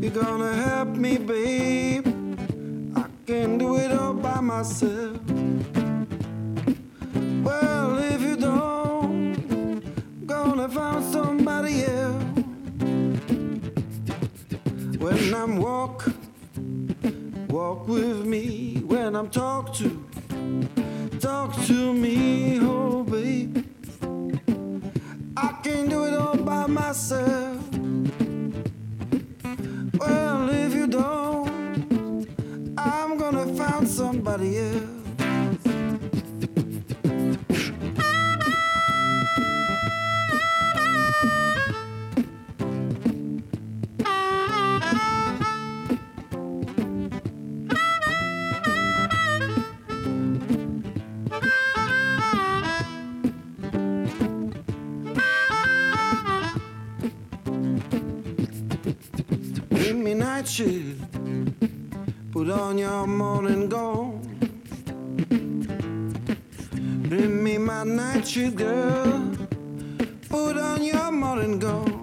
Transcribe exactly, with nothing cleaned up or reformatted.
You're gonna help me, babe. I can't do it all by myself. Well, if you don't, gonna find somebody else. When I'm walk, walk with me. When I'm talk to, talk to me, oh babe. I can't do it all by myself. Well, if you don't, I'm gonna find somebody else. Give me night shift, put on your morning gown. Bring me my night shift, girl, put on your morning gown.